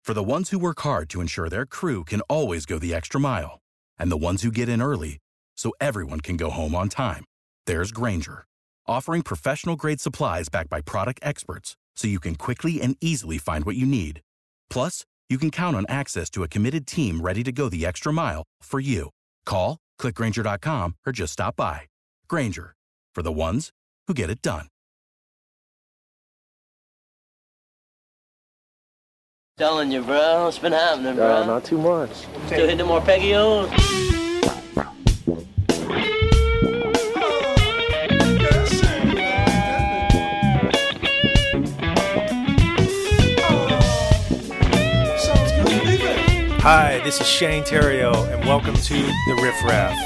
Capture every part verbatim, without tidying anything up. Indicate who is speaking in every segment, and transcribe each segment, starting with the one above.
Speaker 1: For the ones who work hard to ensure their crew can always go the extra mile, and the ones who get in early so everyone can go home on time, there's Grainger, offering professional-grade supplies backed by product experts so you can quickly and easily find what you need. Plus, you can count on access to a committed team ready to go the extra mile for you. Call, click Grainger dot com, or just stop by. Grainger, for the ones who get it done.
Speaker 2: Telling you, bro. What's been happening, bro?
Speaker 3: Uh, not too much.
Speaker 2: Still hitting more Peggy-O's?
Speaker 4: Hi, this is Shane Theriault, and welcome to the Riff Raff.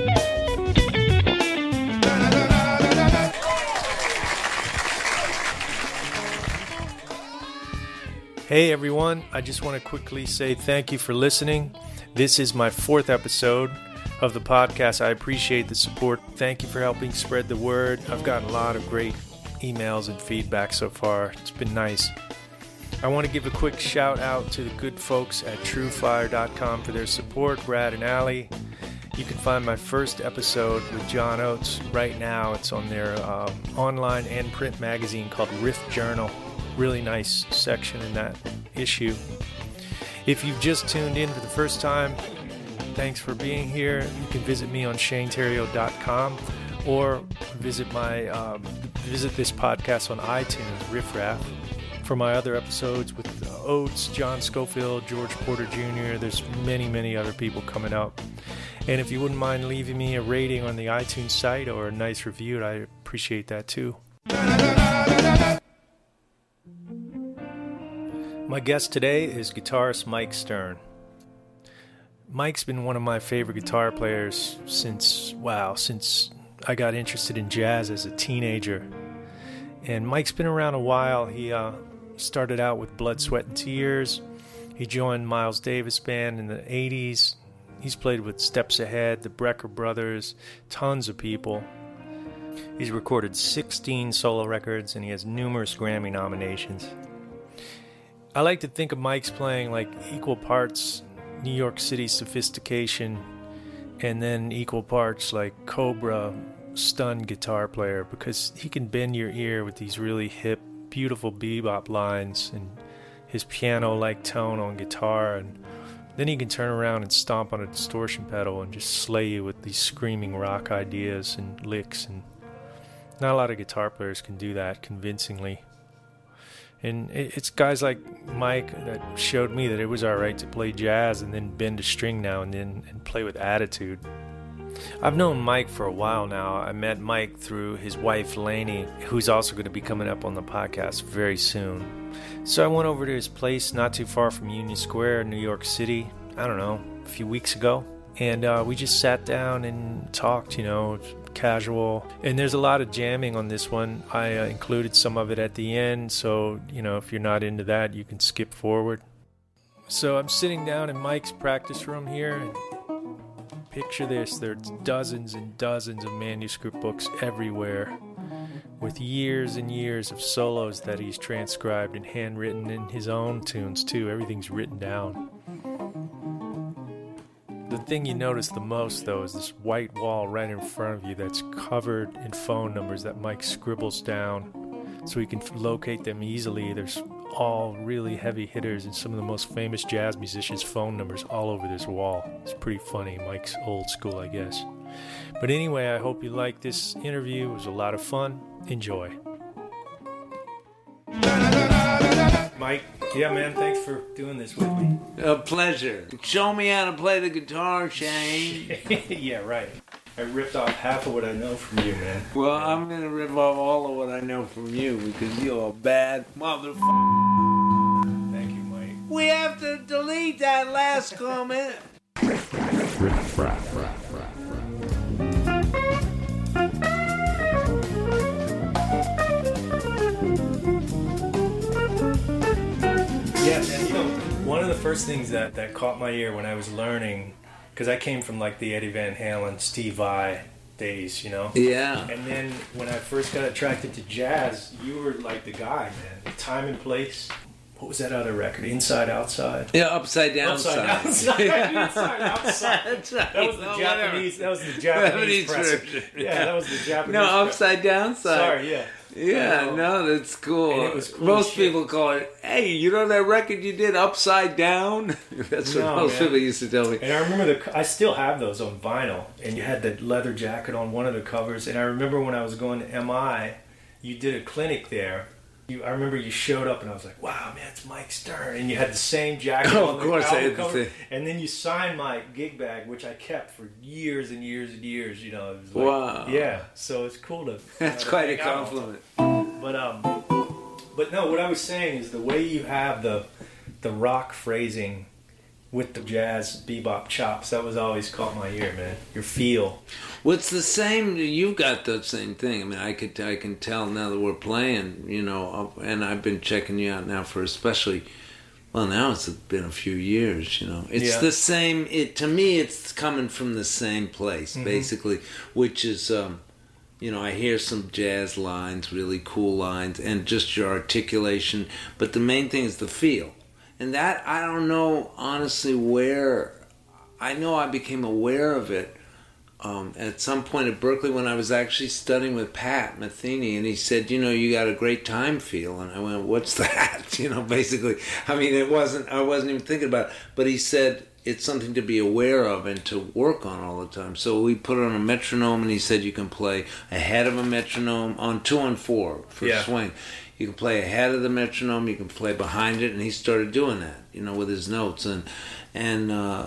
Speaker 4: Hey everyone, I just want to quickly say thank you for listening. This is my fourth episode of the podcast. I appreciate the support. Thank you for helping spread the word. I've gotten a lot of great emails and feedback so far. It's been nice. I want to give a quick shout out to the good folks at true fire dot com for their support, Brad and Allie. You can find my first episode with John Oates right now. It's on their um, online and print magazine called Riff Journal. Really nice section in that issue. If you've just tuned in for the first time, thanks for being here. You can visit me on shane theriault dot com or visit my um, visit this podcast on iTunes, Riff Raff. For my other episodes with uh, Oates, John Schofield, George Porter Junior There's many, many other people coming up. And if you wouldn't mind leaving me a rating on the iTunes site or a nice review, I appreciate that too. My guest today is guitarist Mike Stern. Mike's been one of my favorite guitar players since, wow, since I got interested in jazz as a teenager. And Mike's been around a while. He uh, started out with Blood, Sweat, and Tears. He joined Miles Davis Band in the eighties. He's played with Steps Ahead, the Brecker Brothers, tons of people. He's recorded sixteen solo records, and he has numerous Grammy nominations. I like to think of Mike's playing like equal parts New York City sophistication and then equal parts like Cobra stunned guitar player, because he can bend your ear with these really hip, beautiful bebop lines and his piano-like tone on guitar, and then he can turn around and stomp on a distortion pedal and just slay you with these screaming rock ideas and licks, and not a lot of guitar players can do that convincingly. And it's guys like Mike that showed me that it was alright to play jazz and then bend a string now and then and play with attitude. I've known Mike for a while now. I met Mike through his wife, Lainey, who's also going to be coming up on the podcast very soon. So I went over to his place not too far from Union Square in New York City, I don't know, a few weeks ago. And uh, we just sat down and talked, you know, casual. And there's a lot of jamming on this one. I uh, included some of it at the end, so, you know, if you're not into that, you can skip forward. So I'm sitting down in Mike's practice room here, and picture this, there's dozens and dozens of manuscript books everywhere with years and years of solos that he's transcribed and handwritten in his own tunes too. Everything's written down. The thing you notice the most though is this white wall right in front of you that's covered in phone numbers that Mike scribbles down so he can locate them easily. There's all really heavy hitters and some of the most famous jazz musicians' phone numbers all over this wall. It's pretty funny. Mike's old school, I guess. But anyway, I hope you like this interview. It was a lot of fun. Enjoy. Mike, yeah, man, thanks for doing this with me.
Speaker 5: A pleasure. Show me how to play the guitar, Shane.
Speaker 4: Yeah, right. I ripped off half of what I know from you, man.
Speaker 5: Well, I'm going to rip off all of what I know from you because you're a bad motherfucker.
Speaker 4: Thank you, Mike.
Speaker 5: We have to delete that last comment.
Speaker 4: Yeah, and you know, one of the first things that, that caught my ear when I was learning, because I came from like the Eddie Van Halen, Steve Vai days, you know?
Speaker 5: Yeah.
Speaker 4: And then when I first got attracted to jazz, you were like the guy, man. Time and place, what was that other record? Inside Outside.
Speaker 5: Yeah, Upside Down
Speaker 4: Upside
Speaker 5: Side.
Speaker 4: Down. Inside Outside.
Speaker 5: That's right.
Speaker 4: That was the
Speaker 5: No,
Speaker 4: Japanese. That was the Japanese
Speaker 5: Japanese
Speaker 4: press.
Speaker 5: version.
Speaker 4: Yeah, that was the Japanese.
Speaker 5: No,
Speaker 4: press.
Speaker 5: Upside Down Side.
Speaker 4: Sorry, yeah.
Speaker 5: Yeah,
Speaker 4: Oh.
Speaker 5: no, that's cool.
Speaker 4: And it was cool
Speaker 5: most
Speaker 4: shit.
Speaker 5: people call it, hey, you know that record you did, Upside Down? That's what
Speaker 4: No,
Speaker 5: most
Speaker 4: man.
Speaker 5: people used to tell me.
Speaker 4: And I remember the. I still have those on vinyl, and you had the leather jacket on one of the covers. And I remember when I was going to M I, you did a clinic there. You, I remember you showed up, and I was like, "Wow, man, it's Mike Stern!" And you had the same jacket.
Speaker 5: Oh,
Speaker 4: on
Speaker 5: of
Speaker 4: the
Speaker 5: course I
Speaker 4: album
Speaker 5: had the
Speaker 4: cover.
Speaker 5: same.
Speaker 4: And then you signed my gig bag, which I kept for years and years and years. You know, it was like,
Speaker 5: Wow.
Speaker 4: yeah. So it's cool to.
Speaker 5: That's
Speaker 4: you know,
Speaker 5: quite a
Speaker 4: hang out all the time.
Speaker 5: compliment.
Speaker 4: But um, but no, what I was saying is the way you have the the rock phrasing with the jazz bebop chops, that was always caught my ear, man. Your feel.
Speaker 5: Well, it's the same. You've got the same thing. I mean, I could, I can tell now that we're playing. You know, and I've been checking you out now for especially. Well, now it's been a few years. You know, it's
Speaker 4: Yeah.
Speaker 5: the same. It to me, it's coming from the same place,
Speaker 4: Mhm.
Speaker 5: basically, which is, um, you know, I hear some jazz lines, really cool lines, and just your articulation. But the main thing is the feel, and that I don't know honestly where. I know I became aware of it. Um, at some point at Berkeley when I was actually studying with Pat Metheny, and he said, you know, you got a great time feel. And I went, what's that? You know, basically, I mean, it wasn't, I wasn't even thinking about it. But he said, it's something to be aware of and to work on all the time. So we put on a metronome, and he said you can play ahead of a metronome on two and four for
Speaker 4: Yeah.
Speaker 5: swing. You can play ahead of the metronome, you can play behind it, and he started doing that, you know, with his notes. And, and, uh,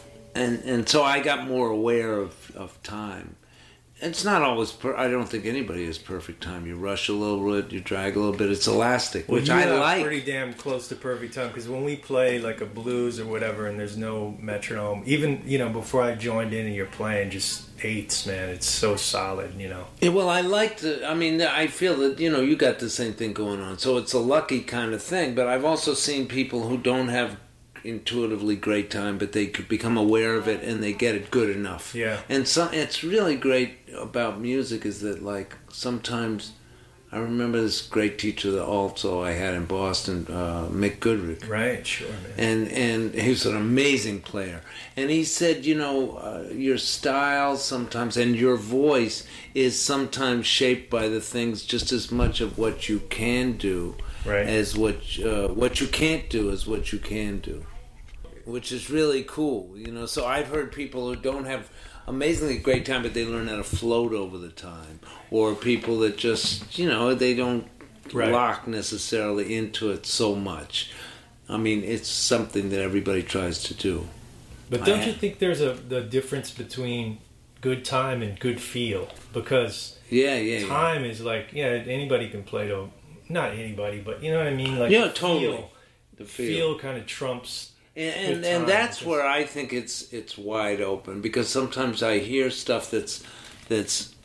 Speaker 5: And and so I got more aware of, of time. It's not always. Per- I don't think anybody has perfect time. You rush a little bit, you drag a little bit. It's elastic,
Speaker 4: Well,
Speaker 5: which
Speaker 4: you
Speaker 5: I
Speaker 4: have
Speaker 5: like.
Speaker 4: pretty damn close to perfect time, because when we play like a blues or whatever, and there's no metronome, even you know before I joined in and you're playing just eighths, man, it's so solid, you know.
Speaker 5: Yeah, well, I like to. I mean, I feel that you know you got the same thing going on, so it's a lucky kind of thing. But I've also seen people who don't have intuitively great time, but they could become aware of it and they get it good enough.
Speaker 4: Yeah.
Speaker 5: And some, it's really great about music is that like sometimes I remember this great teacher, the alto I had in Boston, uh, Mick Goodrick.
Speaker 4: Right, sure, man.
Speaker 5: And and he was an amazing player. And he said, you know, uh, your style sometimes and your voice is sometimes shaped by the things just as much of what you can do
Speaker 4: Right.
Speaker 5: as what uh, what you can't do is what you can do, which is really cool. You know, so I've heard people who don't have amazingly great time, but they learn how to float over the time, or people that just, you know, they don't
Speaker 4: Right.
Speaker 5: lock necessarily into it so much. I mean, it's something that everybody tries to do.
Speaker 4: But don't
Speaker 5: I-
Speaker 4: you think there's a the difference between good time and good feel? Because
Speaker 5: Yeah, yeah, yeah.
Speaker 4: time is like, yeah, anybody can play to, not anybody, but you know what I mean? Like
Speaker 5: Yeah,
Speaker 4: the
Speaker 5: totally.
Speaker 4: Feel,
Speaker 5: The
Speaker 4: feel,
Speaker 5: feel.
Speaker 4: kind of trumps.
Speaker 5: And
Speaker 4: Good
Speaker 5: and, and
Speaker 4: time,
Speaker 5: that's
Speaker 4: because-
Speaker 5: where I think it's it's wide open, because sometimes I hear stuff that's that's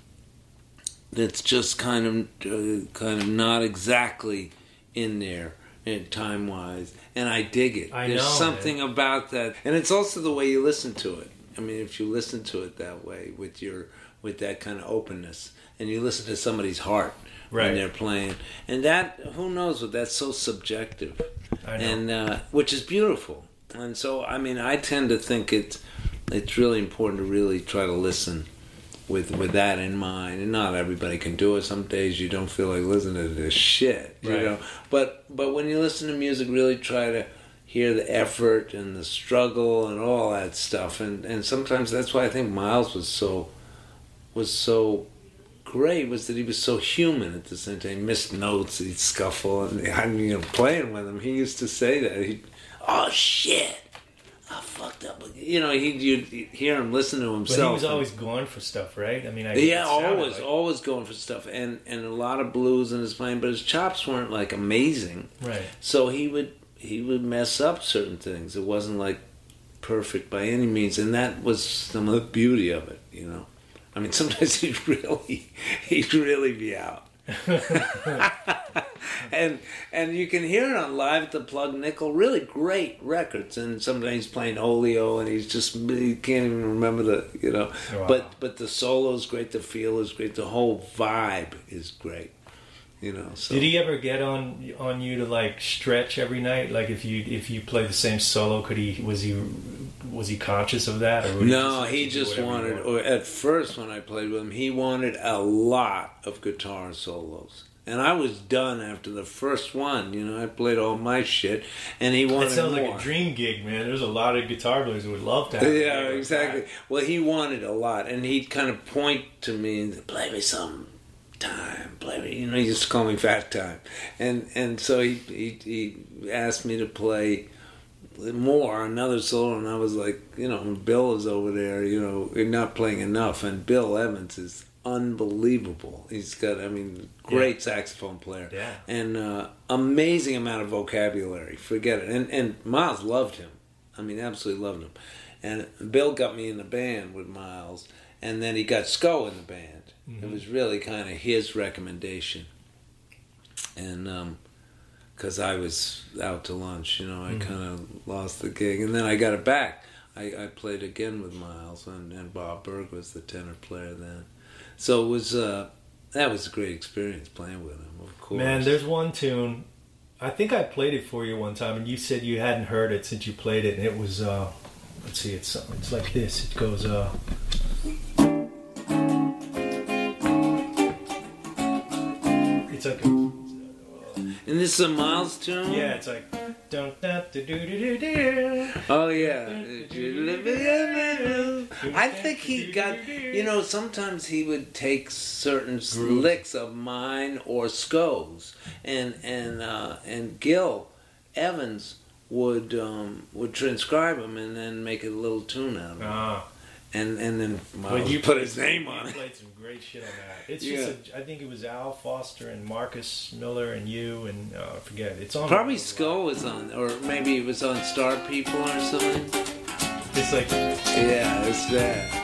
Speaker 5: that's just kind of uh, kind of not exactly in there time wise, and I dig it.
Speaker 4: I
Speaker 5: There's
Speaker 4: know,
Speaker 5: something about that, and it's also the way you listen to it. I mean, if you listen to it that way with your with that kind of openness, and you listen to somebody's heart
Speaker 4: Right.
Speaker 5: when they're playing, and that who knows what that's so subjective,
Speaker 4: I know.
Speaker 5: and uh, which is beautiful. And so, I mean, I tend to think it's it's really important to really try to listen with with that in mind. And not everybody can do it. Some days you don't feel like listening to this shit, you
Speaker 4: Right.
Speaker 5: know. But but when you listen to music, really try to hear the effort and the struggle and all that stuff. And and sometimes that's why I think Miles was so was so great, was that he was so human at the same time. He missed notes, he'd scuffle, and I mean, you know, playing with him, he used to say that. He'd, oh shit, I fucked up. You know, he'd, you'd hear him listen to
Speaker 4: But
Speaker 5: himself.
Speaker 4: he was
Speaker 5: and-
Speaker 4: always going for stuff, right? I mean, I
Speaker 5: yeah,
Speaker 4: it sounded
Speaker 5: always,
Speaker 4: like-
Speaker 5: always going for stuff, and and a lot of blues in his playing, but his chops weren't like amazing.
Speaker 4: Right.
Speaker 5: So he would he would mess up certain things. It wasn't like perfect by any means, and that was some of the beauty of it. You know, I mean, sometimes he'd really he'd really be out. and and you can hear it on Live at the Plug Nickel, really great records. And sometimes he's playing Olio, and he's just he can't even remember the you know.
Speaker 4: Wow.
Speaker 5: But but the solo is great, the feel is great, the whole vibe is great. You know. So.
Speaker 4: Did he ever get on on you to like stretch every night? Like if you if you play the same solo, could he was he was he conscious of that? Or would
Speaker 5: no,
Speaker 4: he
Speaker 5: he
Speaker 4: just,
Speaker 5: just wanted. Or at first, when I played with him, he wanted a lot of guitar solos, and I was done after the first one. You know, I played all my shit, and he wanted
Speaker 4: That sounds
Speaker 5: more.
Speaker 4: like a dream gig, man. There's a lot of guitar players who would love to have.
Speaker 5: Yeah,
Speaker 4: a gig
Speaker 5: exactly.
Speaker 4: Like that.
Speaker 5: Well, he wanted a lot, and he'd kind of point to me and play me some time, play me. You know, he used to call me Fat Time, and and so he he, he asked me to play more, another solo, and I was like, you know, Bill is over there, you know, you're not playing enough, and Bill Evans is unbelievable. He's got, I mean, great yeah. saxophone player,
Speaker 4: yeah,
Speaker 5: and uh, amazing amount of vocabulary. Forget it. And and Miles loved him. I mean, absolutely loved him. And Bill got me in the band with Miles, and then he got Sco in the band. Mm-hmm. It was really kind of his recommendation, and um, because I was out to lunch, you know, I mm-hmm. kind of lost the gig, and then I got it back. I, I played again with Miles, and, and Bob Berg was the tenor player then. So it was uh, that was a great experience playing with him, of course.
Speaker 4: Man, there's one tune. I think I played it for you one time, and you said you hadn't heard it since you played it, and it was uh, let's see, it's it's like this. It goes. Uh, it's like. A,
Speaker 5: and this is a Miles tune?
Speaker 4: Yeah, it's like. Don't do do do do do.
Speaker 5: Oh yeah. I think he got, you know, sometimes he would take certain
Speaker 4: Grooves.
Speaker 5: licks of mine or Sco's, and and uh, and Gil Evans would um, would transcribe them and then make a little tune out of them.
Speaker 4: Ah.
Speaker 5: And and then
Speaker 4: Well,
Speaker 5: Miles
Speaker 4: you
Speaker 5: put
Speaker 4: played
Speaker 5: his
Speaker 4: some-
Speaker 5: name on
Speaker 4: You
Speaker 5: it.
Speaker 4: played some great shit on that. It's
Speaker 5: Yeah.
Speaker 4: just, a, I think it was Al Foster and Marcus Miller and you and uh, I forget. It's on.
Speaker 5: Probably Sco was on, or maybe it was on Star People or something.
Speaker 4: It's like.
Speaker 5: Yeah, it's that.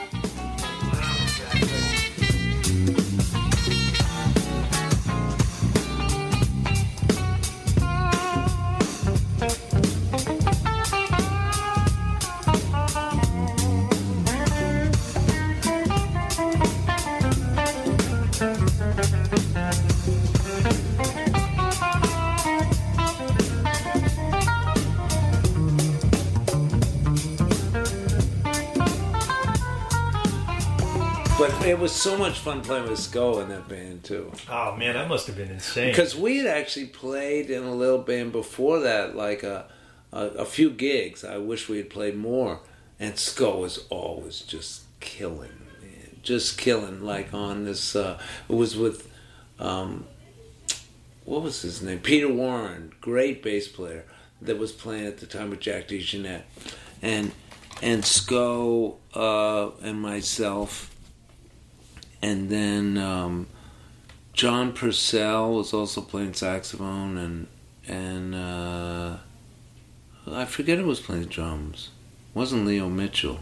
Speaker 5: But it was so much fun playing with Sco in that band too.
Speaker 4: Oh man, that must have been insane.
Speaker 5: Because we had actually played in a little band before that, like a, a a few gigs. I wish we had played more. And Sco was always just killing, man. Just killing. Like on this, uh, it was with, um, what was his name? Peter Warren, great bass player that was playing at the time with Jack DeJohnette. And, and Sco uh, and myself. And then um, John Purcell was also playing saxophone, and and uh, I forget who was playing drums. It wasn't Leo Mitchell.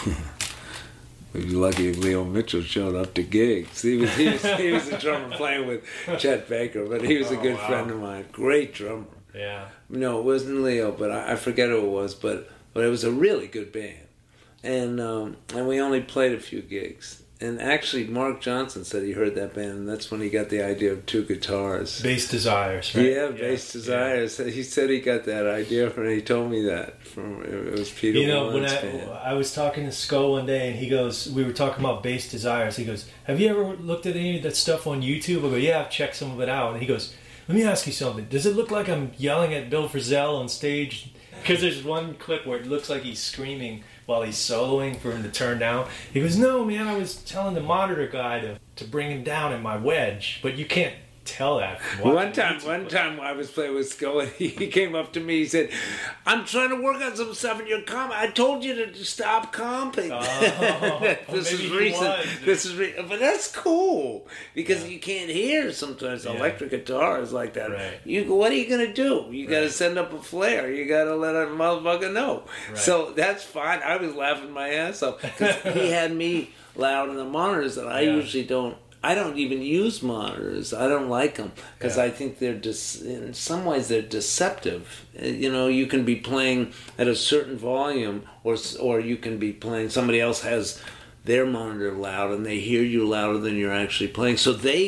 Speaker 5: We'd be lucky if Leo Mitchell showed up to gigs. He was he was, he was a drummer playing with Chet Baker, but he was a good oh, wow. friend of mine. Great drummer.
Speaker 4: Yeah.
Speaker 5: No, it wasn't Leo, but I, I forget who it was. But but it was a really good band, and um, and we only played a few gigs. And actually, Mark Johnson said he heard that band, and that's when he got the idea of two guitars.
Speaker 4: Bass Desires, right?
Speaker 5: Yeah, Bass yeah. Desires. Yeah. He said he got that idea from. He told me that from it was Peter.
Speaker 4: You know,
Speaker 5: Warren's
Speaker 4: when I
Speaker 5: band.
Speaker 4: I was talking to Sco one day, and he goes, we were talking about Bass Desires. He goes, "Have you ever looked at any of that stuff on YouTube?" I go, "Yeah, I've checked some of it out." And he goes, "Let me ask you something. Does it look like I'm yelling at Bill Frisell on stage?" Because there's one clip where it looks like he's screaming while he's soloing for him to turn down. He goes, "No, man, I was telling the monitor guy to, to bring him down in my wedge." But you can't tell that.
Speaker 5: One time, one time I was playing with Sco, and he came up to me. He said, "I'm trying to work on some stuff in your comp. I told you to stop comping."
Speaker 4: Oh,
Speaker 5: this is
Speaker 4: maybe
Speaker 5: recent.
Speaker 4: was.
Speaker 5: This is re- but that's cool because
Speaker 4: Yeah.
Speaker 5: you can't hear sometimes
Speaker 4: Yeah.
Speaker 5: electric guitars like that.
Speaker 4: Right.
Speaker 5: You, what are you gonna do? You got to
Speaker 4: Right.
Speaker 5: send up a flare. You got to let a motherfucker know.
Speaker 4: Right.
Speaker 5: So that's fine. I was laughing my ass off because he had me loud in the monitors, and I
Speaker 4: Yeah.
Speaker 5: usually don't. I don't even use monitors. I don't like them because
Speaker 4: Yeah.
Speaker 5: I think they're dis- in some ways they're deceptive. Uh, You know, you can be playing at a certain volume, or or you can be playing. Somebody else has their monitor loud, and they hear you louder than you're actually playing. So they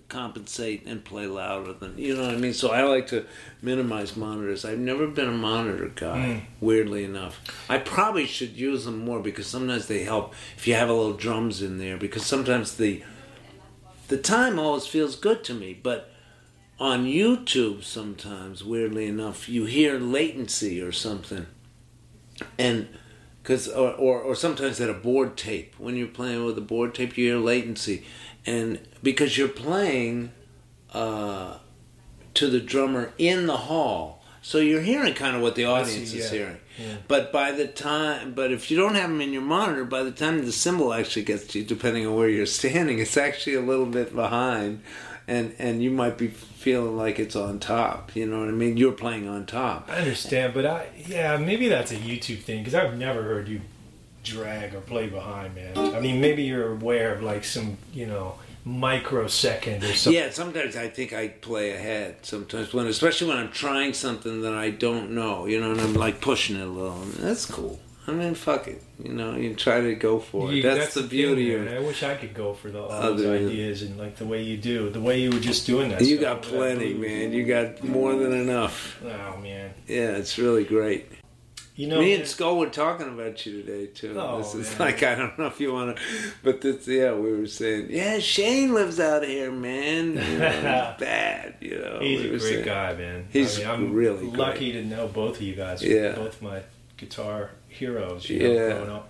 Speaker 5: compensate and play louder than, you know what I mean? So I like to minimize monitors. I've never been a monitor guy, mm. weirdly enough. I probably should use them more because sometimes they help if you have a little drums in there, because sometimes the the time always feels good to me, but on YouTube sometimes, weirdly enough, you hear latency or something. And Cause, or, or, or sometimes at a board tape. When you're playing with a board tape, you hear latency. And because you're playing uh, to the drummer in the hall, so you're hearing kind of what the audience see, yeah. is hearing. Yeah. But by the time, but if you don't have them in your monitor, by the time the cymbal actually gets to you, depending on where you're standing, it's actually a little bit behind. And and you might be feeling like it's on top. You know what I mean? You're playing on top.
Speaker 4: I understand, but I yeah, maybe that's a YouTube thing, because I've never heard you drag or play behind, man. I mean, maybe you're aware of like some, you know, microsecond or something.
Speaker 5: Yeah, sometimes I think I play ahead. Sometimes when, especially when I'm trying something that I don't know, you know, and I'm like pushing it a little. That's cool. I mean, fuck it. You know, you try to go for it.
Speaker 4: You,
Speaker 5: that's,
Speaker 4: that's
Speaker 5: the,
Speaker 4: the
Speaker 5: beauty
Speaker 4: thing,
Speaker 5: of it.
Speaker 4: I wish I could go for the, all those Other, ideas and like the way you do, the way you were just doing that.
Speaker 5: You
Speaker 4: stuff,
Speaker 5: got plenty, man. You got more than enough.
Speaker 4: Oh man.
Speaker 5: Yeah, it's really great.
Speaker 4: You know,
Speaker 5: me
Speaker 4: man,
Speaker 5: and Skull were talking about you today too.
Speaker 4: Oh,
Speaker 5: this is
Speaker 4: man.
Speaker 5: like, I don't know if you want to, but this, yeah, we were saying, yeah, Shane lives out here, man. You know, he's bad, you know.
Speaker 4: He's
Speaker 5: we
Speaker 4: a great
Speaker 5: saying.
Speaker 4: guy, man.
Speaker 5: He's
Speaker 4: I mean, I'm
Speaker 5: really
Speaker 4: lucky
Speaker 5: great.
Speaker 4: to know both of you guys.
Speaker 5: Yeah.
Speaker 4: Both my guitar heroes, you know,
Speaker 5: yeah.
Speaker 4: growing up.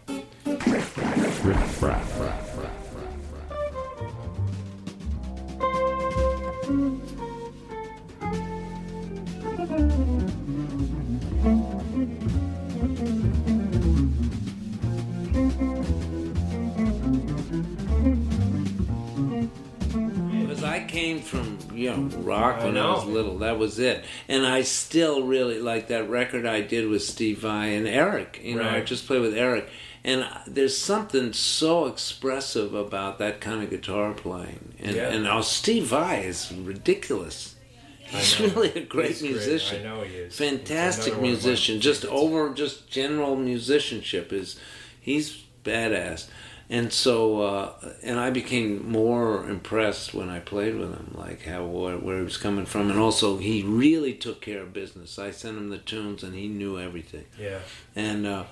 Speaker 5: Because I came from, you know, rock when I, I was little. That was it. And I still really like that record I did with Steve Vai and Eric. You know,
Speaker 4: right.
Speaker 5: I just played with Eric. And there's something so expressive about that kind of guitar playing. And,
Speaker 4: yeah.
Speaker 5: and now Steve Vai is ridiculous. He's really a great
Speaker 4: He's
Speaker 5: musician.
Speaker 4: Great. I know he is.
Speaker 5: Fantastic musician. Just over, just general musicianship is, he's badass. And so, uh, and I became more impressed when I played with him, like how where, where he was coming from, and also he really took care of business. I sent him the tunes, and he knew everything.
Speaker 4: Yeah.
Speaker 5: And uh,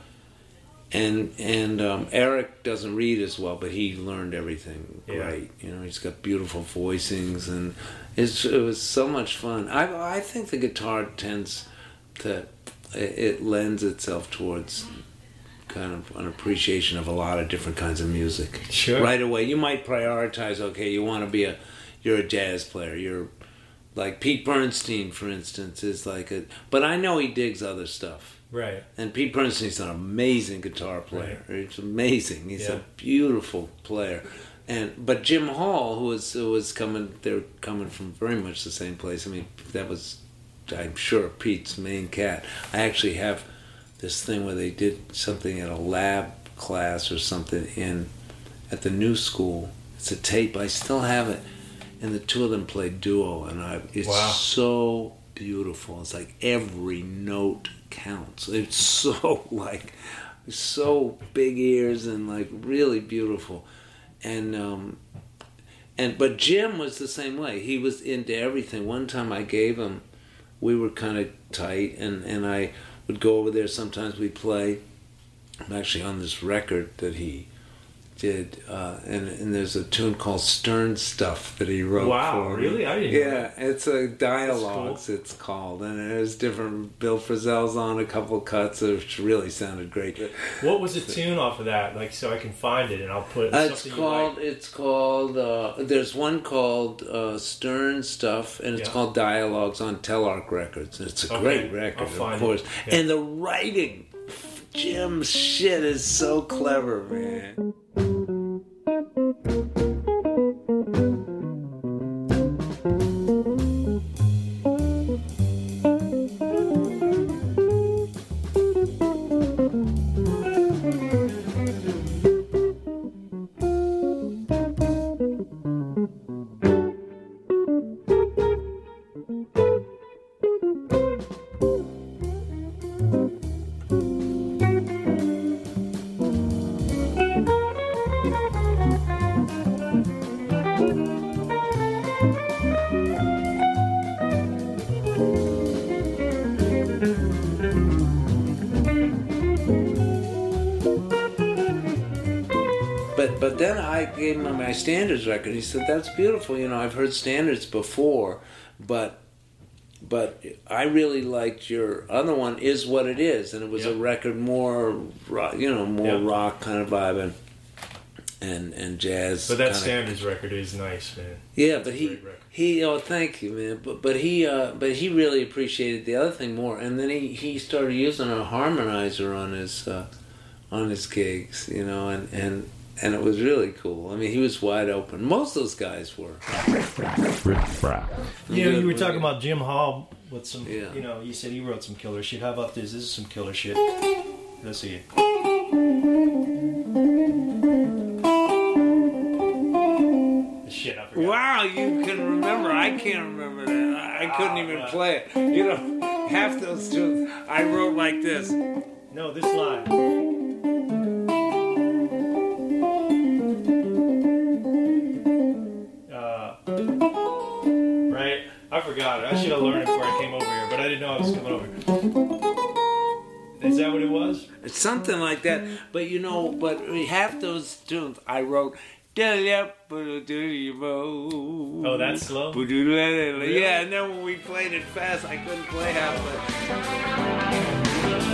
Speaker 5: and and um, Eric doesn't read as well, but he learned everything great. Yeah. You know, he's got beautiful voicings, and it's, it was so much fun. I I think the guitar tends to, it lends itself towards kind of an appreciation of a lot of different kinds of music.
Speaker 4: Sure.
Speaker 5: Right away, you might prioritize. Okay, you want to be a, you're a jazz player. You're like Pete Bernstein, for instance, is like a. But I know he digs other stuff.
Speaker 4: Right.
Speaker 5: And Pete Bernstein's an amazing guitar player. Right. It's amazing. He's
Speaker 4: yeah.
Speaker 5: a beautiful player. And but Jim Hall, who was who was coming, they're coming from very much the same place. I mean, that was, I'm sure, Pete's main cat. I actually have this thing where they did something at a lab class or something in at the new school. It's a tape. I still have it, and the two of them played duo, and I. It's
Speaker 4: wow.
Speaker 5: so beautiful. It's like every note counts. It's so like, so big ears and like really beautiful, and um, and but Jim was the same way. He was into everything. One time I gave him, we were kind of tight, and and I would go over there. Sometimes we'd play. I'm actually on this record that he did, uh, and and there's a tune called Stern Stuff that he wrote.
Speaker 4: Wow,
Speaker 5: for
Speaker 4: really?
Speaker 5: me.
Speaker 4: I didn't know
Speaker 5: Yeah,
Speaker 4: that.
Speaker 5: it's a dialogues.
Speaker 4: Cool.
Speaker 5: It's called, and there's different. Bill Frisell's on a couple cuts, which really sounded great.
Speaker 4: What was the tune off of that? Like, so I can find it and I'll put.
Speaker 5: Uh, it's
Speaker 4: something
Speaker 5: called.
Speaker 4: You like.
Speaker 5: It's called. Uh, there's one called uh, Stern Stuff, and it's yeah.
Speaker 4: Yeah.
Speaker 5: called Dialogues on Telarc Records. It's a
Speaker 4: Okay.
Speaker 5: great record,
Speaker 4: I'll find
Speaker 5: of course,
Speaker 4: it. Yeah.
Speaker 5: and the writing. Jim's shit is so clever, man. but but then I gave him my Standards record. He said, "That's beautiful. You know, I've heard Standards before, but but I really liked your other one, Is What It Is, and it was yep. a record more rock, you know, more yep. rock kind of vibe and and, and jazz.
Speaker 4: But that
Speaker 5: kinda.
Speaker 4: Standards record is nice, man.
Speaker 5: Yeah, but he he oh thank you, man. But but he uh, but he really appreciated the other thing more, and then he, he started using a harmonizer on his uh, on his gigs, you know, and, and and it was really cool. I mean, he was wide open. Most of those guys were.
Speaker 4: You know, you were talking about Jim Hall with some,
Speaker 5: yeah.
Speaker 4: you know, you said he wrote some killer shit. How about this? This is some killer shit. Let's see it. Shit, I forgot.
Speaker 5: Wow, you can remember. I can't remember that. I, I couldn't even play it. You know, half those tunes I wrote like this.
Speaker 4: No, this line. I forgot it. I should have learned it before I came over here, but I didn't know I was coming over here. Is that what it was?
Speaker 5: It's something like that. But you know, but half those tunes I wrote. Oh,
Speaker 4: that's slow?
Speaker 5: Really? Yeah, and then when we played it fast, I couldn't play half of it.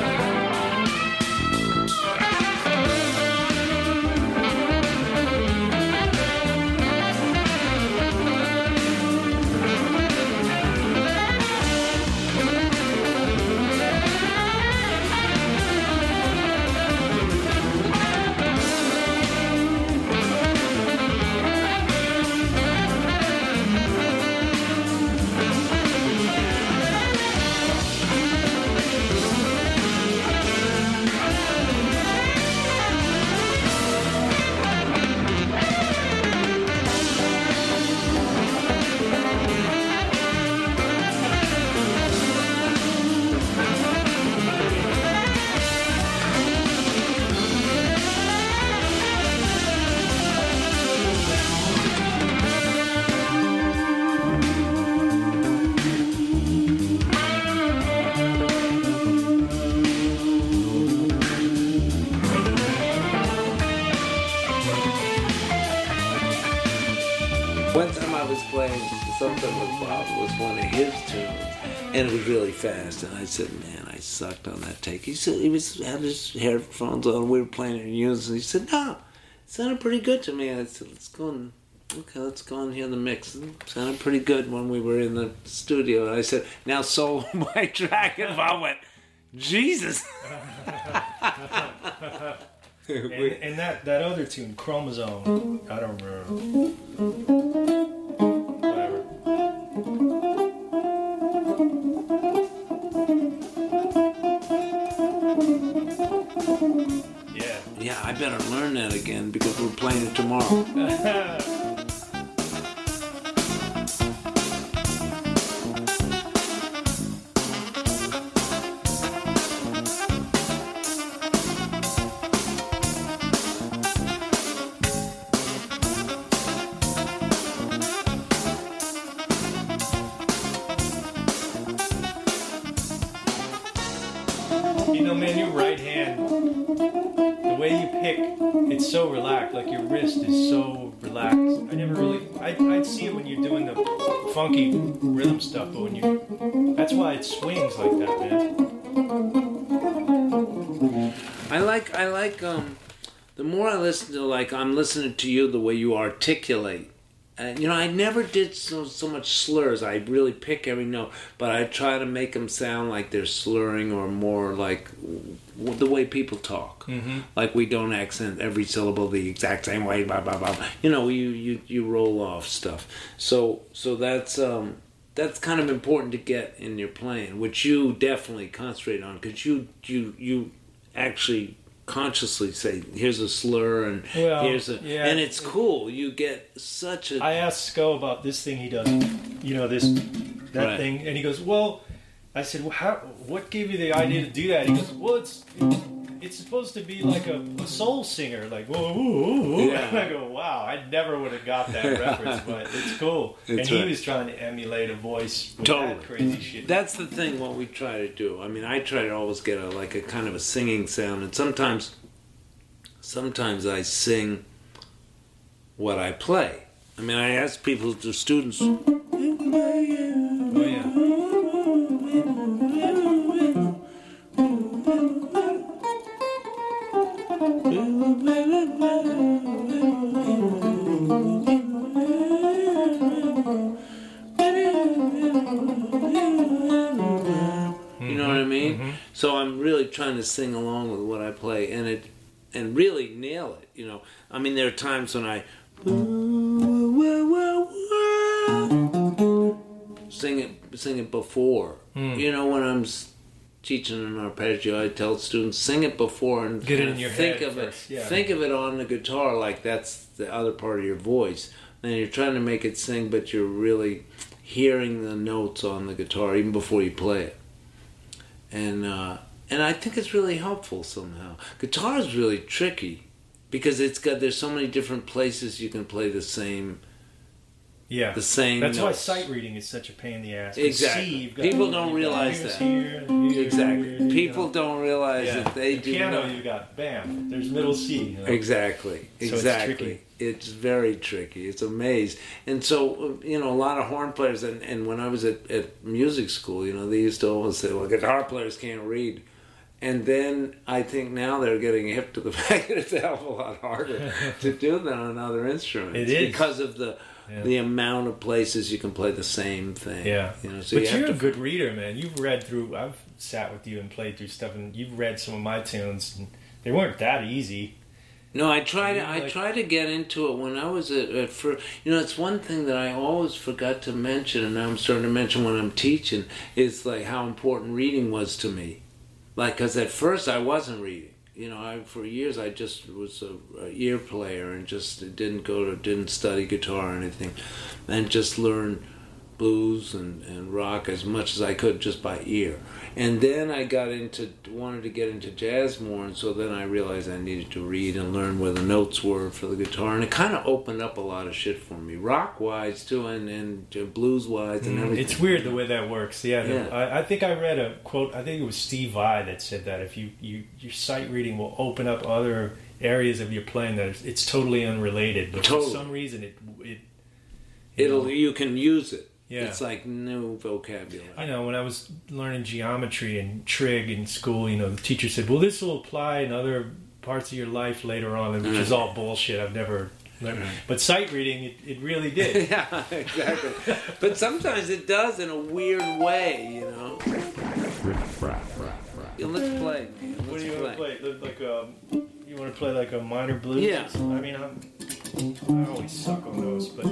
Speaker 5: Something with Bob was one of his tunes, and it was really fast. And I said, "Man, I sucked on that take." He said he was had his headphones on. We were playing it in unison. He said, "No, it sounded pretty good to me." I said, "Let's go and okay, let's go and hear the mix." It sounded pretty good when we were in the studio. And I said, "Now, solo my track," and Bob went, "Jesus."
Speaker 4: and, and that that other tune, Chromosome, I don't remember. Yeah.
Speaker 5: Yeah, I better learn that again because we're playing it tomorrow.
Speaker 4: You know, man, your right hand, the way you pick, it's so relaxed. Like your wrist is so relaxed. I never really, I, I'd see it when you're doing the funky rhythm stuff, but when you, that's why it swings like that, man.
Speaker 5: I like, I like, um, the more I listen to, like, I'm listening to you, the way you articulate. And, you know, I never did so so much slurs. I really pick every note, but I try to make them sound like they're slurring or more like w- the way people talk.
Speaker 4: Mm-hmm.
Speaker 5: Like we don't accent every syllable the exact same way. Blah blah blah. You know, you you, you roll off stuff. So so that's um, that's kind of important to get in your playing, which you definitely concentrate on because you you you actually consciously say here's a slur and
Speaker 4: well,
Speaker 5: here's a
Speaker 4: yeah,
Speaker 5: and it's cool. You get such a
Speaker 4: I asked Sco about this thing he does, you know, this that
Speaker 5: right.
Speaker 4: thing, and he goes, well, I said, well, how, what gave you the idea to do that? He goes, well, it's it's supposed to be like a, a soul singer, like whoa, whoa, whoa.
Speaker 5: Yeah.
Speaker 4: And I go, wow, I never would have got that reference, but it's cool.
Speaker 5: It's
Speaker 4: and he
Speaker 5: right.
Speaker 4: was trying to emulate a voice with
Speaker 5: Totally.
Speaker 4: that crazy shit.
Speaker 5: That's the thing. What we try to do. I mean, I try to always get a like a kind of a singing sound, and sometimes, sometimes I sing what I play. I mean, I ask people, the students,
Speaker 4: Oh yeah.
Speaker 5: you know what I mean? Mm-hmm. So I'm really trying to sing along with what I play, and it, and really nail it. You know, I mean, there are times when I sing it, sing it before. Mm. You know, when I'm teaching an arpeggio, I tell students sing it before and
Speaker 4: get it in your
Speaker 5: think
Speaker 4: head
Speaker 5: of
Speaker 4: first.
Speaker 5: it.
Speaker 4: Yeah.
Speaker 5: Think of it on the guitar like that's the other part of your voice. And you're trying to make it sing, but you're really hearing the notes on the guitar even before you play it. And uh, and I think it's really helpful somehow. Guitar is really tricky because it's got there's so many different places you can play the same.
Speaker 4: Yeah,
Speaker 5: the same.
Speaker 4: That's
Speaker 5: notes.
Speaker 4: why sight reading is such a pain in the ass.
Speaker 5: Exactly.
Speaker 4: C, you've got,
Speaker 5: People don't
Speaker 4: you've
Speaker 5: realize
Speaker 4: got
Speaker 5: that.
Speaker 4: Here, here,
Speaker 5: exactly.
Speaker 4: Here,
Speaker 5: People
Speaker 4: you know.
Speaker 5: don't realize
Speaker 4: Yeah.
Speaker 5: that they
Speaker 4: the
Speaker 5: do.
Speaker 4: Piano,
Speaker 5: not.
Speaker 4: you got bam. There's middle C. You know?
Speaker 5: Exactly.
Speaker 4: So
Speaker 5: exactly.
Speaker 4: it's tricky.
Speaker 5: It's very tricky. It's a maze. And so, you know, a lot of horn players, and, and when I was at, at music school, you know, they used to always say, well, guitar players can't read. And then I think now they're getting hip to the fact that it's a hell of a lot harder to do than on other instruments.
Speaker 4: It is.
Speaker 5: Because of the
Speaker 4: yeah.
Speaker 5: the amount of places you can play the same thing.
Speaker 4: Yeah.
Speaker 5: You know, so
Speaker 4: but
Speaker 5: you have
Speaker 4: you're
Speaker 5: to,
Speaker 4: a good reader, man. You've read through, I've sat with you and played through stuff, and you've read some of my tunes, and they weren't that easy.
Speaker 5: No, I try to. I
Speaker 4: like,
Speaker 5: try to get into it when I was at, at first. You know, it's one thing that I always forgot to mention, and now I'm starting to mention when I'm teaching, is like how important reading was to me. Like, because at first I wasn't reading. You know, I, for years I just was a, a ear player and just didn't go to, didn't study guitar or anything, and just learned blues and, and rock as much as I could just by ear. And then I got into, wanted to get into jazz more, and so then I realized I needed to read and learn where the notes were for the guitar, and it kind of opened up a lot of shit for me, rock-wise too, and, and blues-wise and everything.
Speaker 4: It's weird the way that works. Yeah, the,
Speaker 5: Yeah.
Speaker 4: I, I think I read a quote, I think it was Steve Vai that said that if you, you your sight reading will open up other areas of your playing that it's, it's totally unrelated, but
Speaker 5: Totally.
Speaker 4: for some reason it... it you
Speaker 5: It'll
Speaker 4: know,
Speaker 5: You can use it.
Speaker 4: Yeah.
Speaker 5: It's like new vocabulary.
Speaker 4: I know, when I was learning geometry and trig in school, you know, the teacher said, well, this will apply in other parts of your life later on, which is all bullshit. I've never learned. But sight reading, it, it really did.
Speaker 5: Yeah, exactly. But sometimes it does in a weird way, you know. Yeah, let's play. Man. Let's
Speaker 4: What do you
Speaker 5: play.
Speaker 4: want to play? Like a, you want to play like a minor blues?
Speaker 5: Yeah.
Speaker 4: I mean, I'm, I always suck on those, but...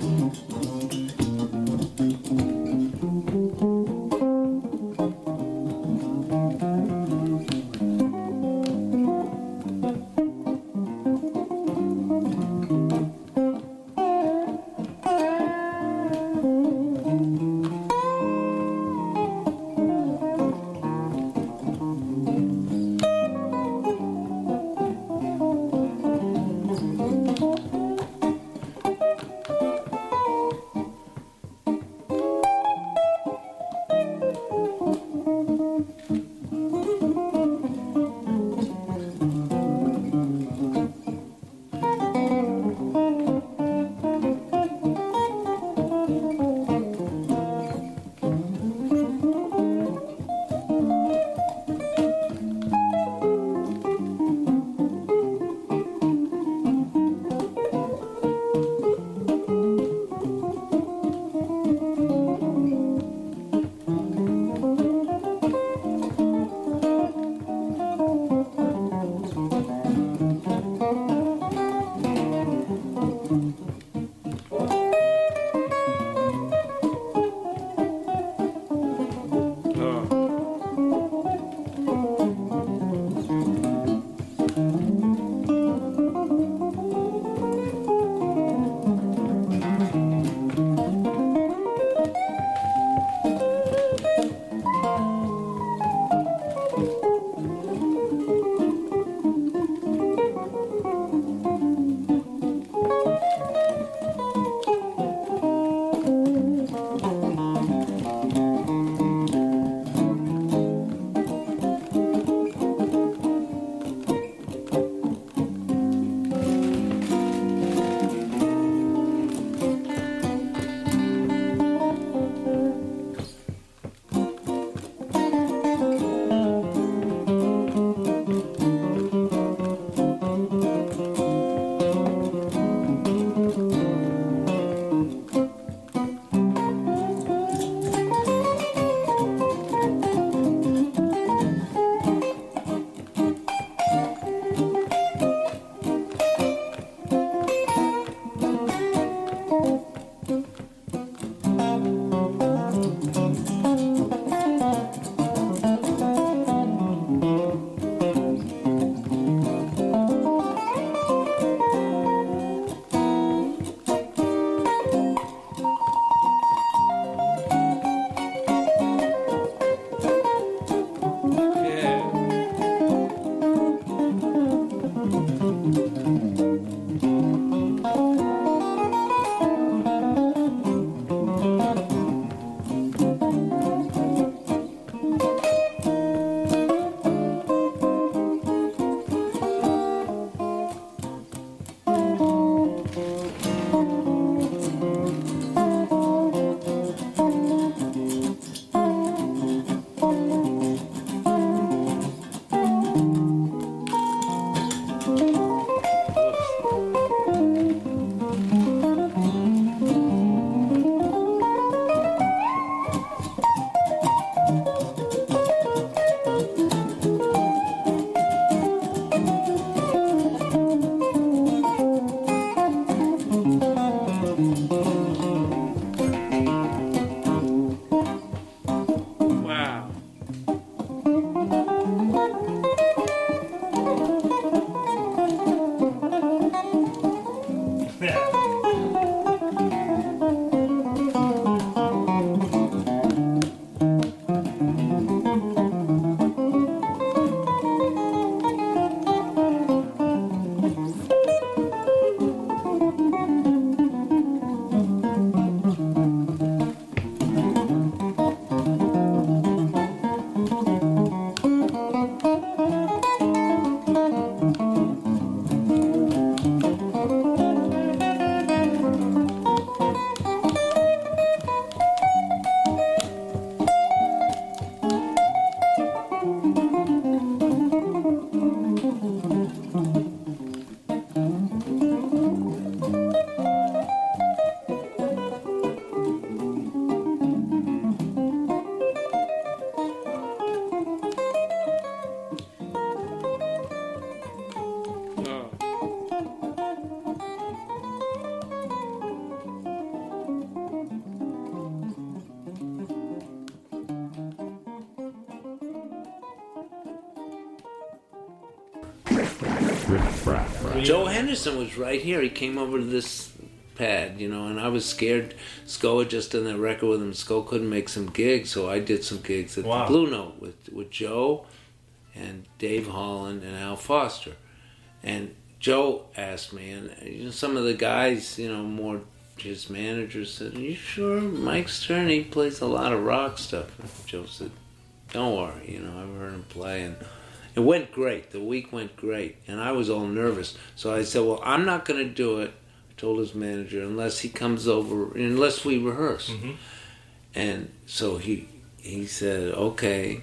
Speaker 5: Joe Henderson was right here. He came over to this pad, you know, and I was scared. Sco had just done that record with him. Sco couldn't make some gigs, so I did some gigs at
Speaker 4: Wow.
Speaker 5: the Blue Note with, with Joe and Dave Holland and Al Foster. And Joe asked me, and you know, some of the guys, you know, more his managers said, "Are you sure Mike Stern, he plays a lot of rock stuff?" And Joe said, "Don't worry, you know, I've heard him play." And it went great. The week went great. And I was all nervous. So I said, well, I'm not going to do it, I told his manager, unless he comes over, unless we rehearse.
Speaker 4: Mm-hmm.
Speaker 5: And so he he said, okay.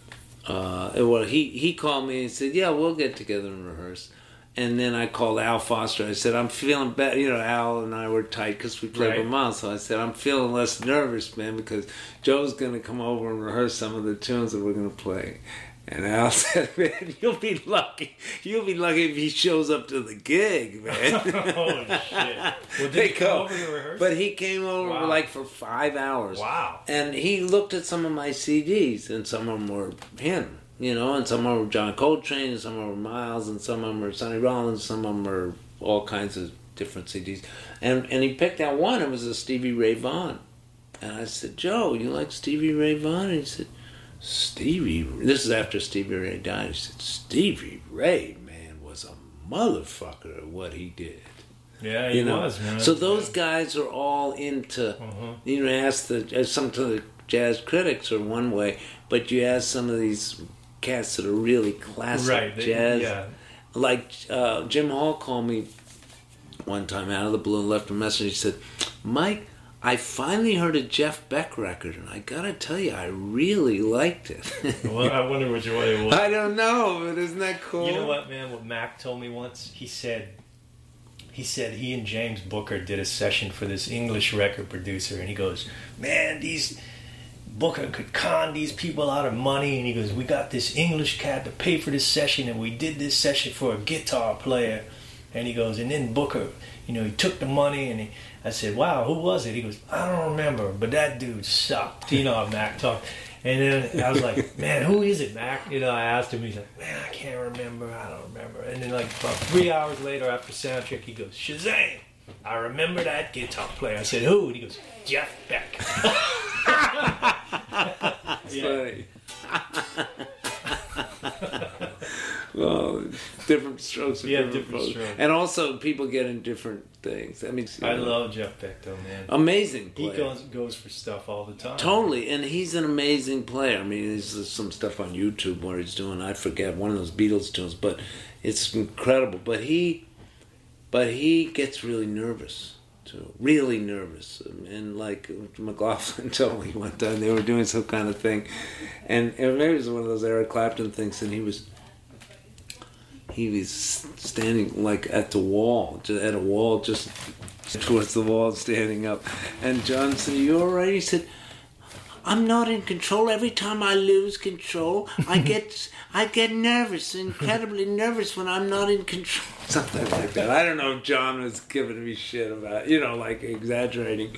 Speaker 5: Uh, well, he, he called me and said, yeah, we'll get together and rehearse. And then I called Al Foster. I said, I'm feeling better. You know, Al and I were tight because we played
Speaker 4: Right.
Speaker 5: for months. So I said, I'm feeling less nervous, man, because Joe's going to come over and rehearse some of the tunes that we're going to play. And Al said, man, you'll be lucky. You'll be lucky if he shows up to the gig, man.
Speaker 4: Holy shit. Well, did
Speaker 5: They
Speaker 4: he come
Speaker 5: go.
Speaker 4: over to rehearse?
Speaker 5: But he came over
Speaker 4: Wow.
Speaker 5: like for five hours.
Speaker 4: Wow.
Speaker 5: And he looked at some of my C Ds, and some of them were him, you know, and some of them were John Coltrane, and some of them were Miles, and some of them were Sonny Rollins, some of them were all kinds of different C Ds. And and he picked out one, it was a Stevie Ray Vaughan. And I said, Joe, you like Stevie Ray Vaughan? And he said, Stevie, this is after Stevie Ray died. He said, Stevie Ray, man, was a motherfucker at what he did.
Speaker 4: Yeah, he
Speaker 5: You know,
Speaker 4: was, man.
Speaker 5: so those guys are all into.
Speaker 4: Mhm.
Speaker 5: You know, ask the as some of the jazz critics are one way, but you ask some of these cats that are really classic
Speaker 4: Right, they-
Speaker 5: jazz.
Speaker 4: yeah.
Speaker 5: Like uh, Jim Hall called me one time out of the blue and left a message. He said, "Mike, I finally heard a Jeff Beck record, and I gotta tell you, I really liked it."
Speaker 4: Well, I wonder which one it was.
Speaker 5: I don't know, but isn't that cool?
Speaker 4: You know what, man? What Mac told me once, he said, he said he and James Booker did a session for this English record producer, and he goes, man, these Booker could con these people out of money, and he goes, we got this English cat to pay for this session, and we did this session for a guitar player, and he goes, and then Booker, you know, he took the money, and he, I said, wow, who was it? He goes, I don't remember, but that dude sucked. You know how Mac talked. And then I was like, man, who is it, Mac? You know, I asked him. He's like, man, I can't remember. I don't remember. And then like about three hours later after soundcheck, he goes, Shazam! I remember that guitar player. I said, who? And he goes, Jeff Beck.
Speaker 5: That's funny. Well, different strokes for
Speaker 4: Yeah,
Speaker 5: different,
Speaker 4: different
Speaker 5: folks.
Speaker 4: strokes.
Speaker 5: And also, people get in different things. I mean,
Speaker 4: I love Jeff Beck, though, man.
Speaker 5: amazing
Speaker 4: He
Speaker 5: player.
Speaker 4: goes goes for stuff all the time.
Speaker 5: Totally, and he's an amazing player. I mean, there's some stuff on YouTube where he's doing, I forget, one of those Beatles tunes, but it's incredible. But he, but he gets really nervous, too. Really nervous. And like McLaughlin told me one time, they were doing some kind of thing, and, and maybe it was one of those Eric Clapton things, and he was, he was standing like at the wall, just at a wall, just towards the wall, standing up. And John said, "You all right?" He said, "I'm not in control. Every time I lose control, I get I get nervous, incredibly nervous when I'm not in control." Something like that. I don't know if John was giving me shit about, you know, like exaggerating.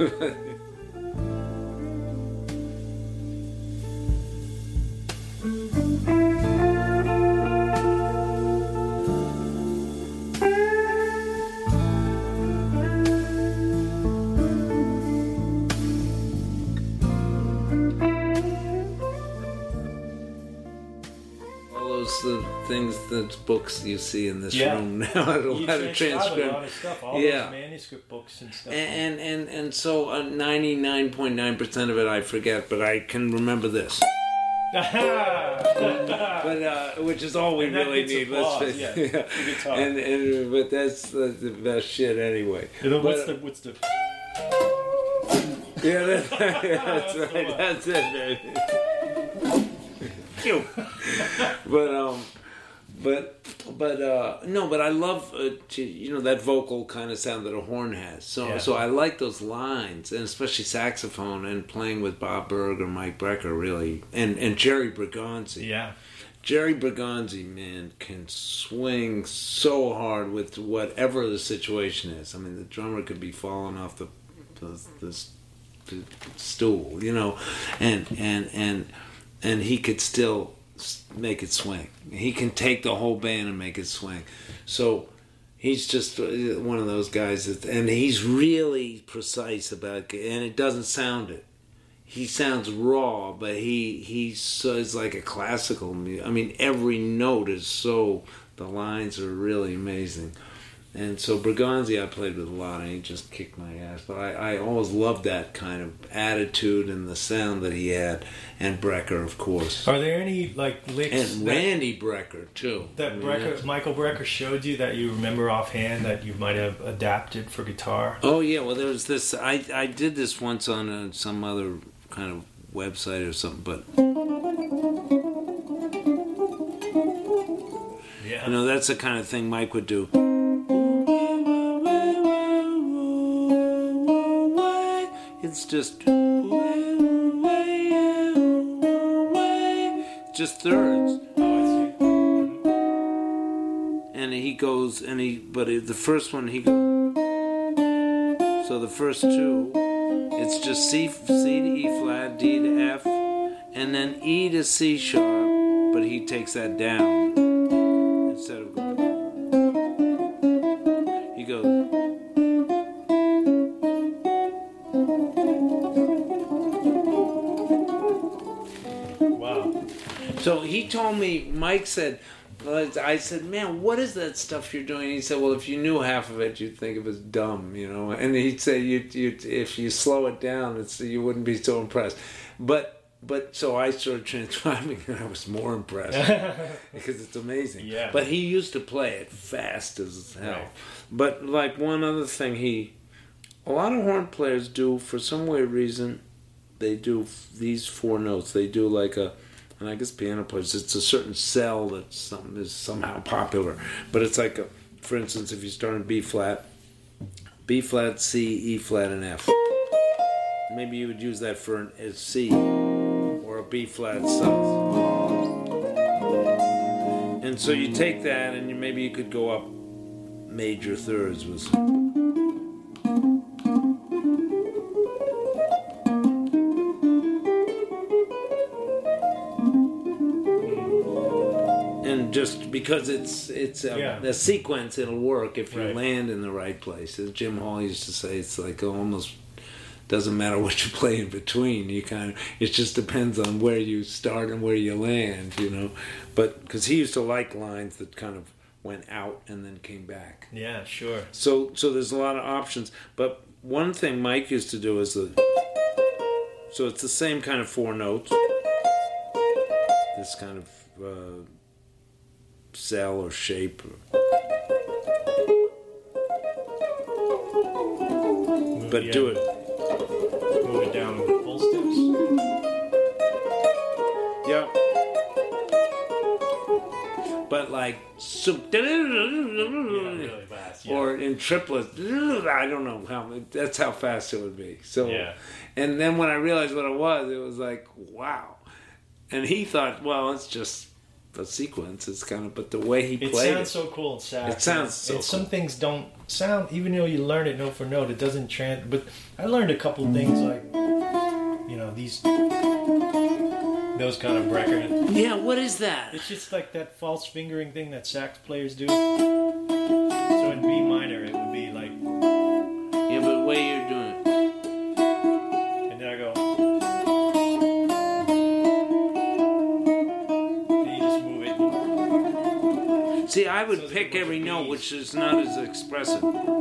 Speaker 5: The things, the books you see in this
Speaker 4: Yeah.
Speaker 5: room now, a
Speaker 4: You
Speaker 5: lot of
Speaker 4: transcribe
Speaker 5: transcript,
Speaker 4: a lot of stuff, all
Speaker 5: yeah,
Speaker 4: those manuscript books and stuff.
Speaker 5: and and and so uh, ninety-nine point nine percent of it I forget, but I can remember this. But uh, which is all we
Speaker 4: And that
Speaker 5: really
Speaker 4: gets
Speaker 5: need.
Speaker 4: applause,
Speaker 5: Let's face
Speaker 4: yeah,
Speaker 5: it.
Speaker 4: the guitar.
Speaker 5: And and but that's the, the best shit anyway.
Speaker 4: You know, what's
Speaker 5: But-
Speaker 4: the what's the
Speaker 5: Yeah, that's, that's
Speaker 4: the
Speaker 5: right.
Speaker 4: one.
Speaker 5: That's it, baby. Phew. But um, but but uh, no, but I love uh, to, you know, that vocal kind of sound that a horn has. So
Speaker 4: Yeah.
Speaker 5: so I like those lines, and especially saxophone and playing with Bob Berg or Mike Brecker, really, and and Jerry Bergonzi.
Speaker 4: yeah.
Speaker 5: Jerry Bergonzi, man, can swing so hard with whatever the situation is. I mean, the drummer could be falling off the the, the, the stool, you know, and and and and he could still s- make it swing. He can take the whole band and make it swing. So he's just uh, one of those guys that, and he's really precise about, and it doesn't sound it. He sounds raw, but he he's so, it's like a classical mu I mean, every note is so, the lines are really amazing. And so Bergonzi I played with a lot, and he just kicked my ass. But I, I always loved that kind of attitude and the sound that he had. And Brecker, of course.
Speaker 4: Are there any like licks
Speaker 5: And
Speaker 4: that,
Speaker 5: Randy Brecker, too.
Speaker 4: that
Speaker 5: I mean,
Speaker 4: Brecker,
Speaker 5: that's-
Speaker 4: Michael Brecker showed you that you remember offhand that you might have adapted for guitar?
Speaker 5: Oh, yeah, well, there was this, I, I did this once on a, some other kind of website or something, but,
Speaker 4: Yeah.
Speaker 5: you know, that's the kind of thing Mike would do. It's just just thirds, and he goes and he. But the first one he goes. So the first two, it's just C, C to E flat, D to F, and then E to C sharp. But he takes that down instead of going. He goes.
Speaker 4: Wow.
Speaker 5: So he told me, Mike said, well, I said, man, what is that stuff you're doing? He said, well, if you knew half of it, you'd think it was dumb, you know. And he'd say, you, you, if you slow it down, it's, you wouldn't be so impressed. But, but so I started transcribing, and I was more impressed because it's amazing.
Speaker 4: Yeah.
Speaker 5: But he used to play it fast as hell.
Speaker 4: Right.
Speaker 5: But like one other thing, he, a lot of horn players do for some weird reason. They do f- these four notes. They do like a, and I guess piano players, it's a certain cell that some is somehow popular. But it's like a, for instance, if you start in B flat, B flat, C, E flat, and F. Maybe you would use that for an, a C or a B flat seventh. And so you take that, and you, maybe you could go up major thirds with. And just because it's it's a,
Speaker 4: Yeah.
Speaker 5: a sequence, it'll work if you
Speaker 4: Right.
Speaker 5: land in the right place. As Jim Hall used to say, it's like almost doesn't matter what you play in between. You kind of it just depends on where you start and where you land, you know. But because he used to like lines that kind of went out and then came back.
Speaker 4: Yeah, sure.
Speaker 5: So so there's a lot of options. But one thing Mike used to do is the so it's the same kind of four notes. This kind of uh, cell or shape.
Speaker 4: Move-
Speaker 5: But
Speaker 4: yeah,
Speaker 5: do it.
Speaker 4: Move it down with full steps.
Speaker 5: Yeah. But like so,
Speaker 4: Yeah, really fast. Yeah.
Speaker 5: or in triplets, I don't know how. That's how fast it would be. So,
Speaker 4: Yeah.
Speaker 5: and then when I realized what it was, it was like wow. And he thought, well, it's just a sequence. It's kind of, but the way he
Speaker 4: It
Speaker 5: played
Speaker 4: sounds
Speaker 5: it,
Speaker 4: so cool in sax.
Speaker 5: It sounds so
Speaker 4: And some
Speaker 5: cool.
Speaker 4: things don't sound, even though you learn it note for note, it doesn't trans. But I learned a couple things like, you know, these, those kind of Brecker.
Speaker 5: yeah. What is that?
Speaker 4: It's just like that false fingering thing that sax players do. So in B minor, it would be like,
Speaker 5: Yeah, but the way you're doing it.
Speaker 4: and then I go, and you just move it.
Speaker 5: See, I would
Speaker 4: So it's
Speaker 5: pick
Speaker 4: like
Speaker 5: every
Speaker 4: with the
Speaker 5: note,
Speaker 4: Bs.
Speaker 5: which is not as expressive.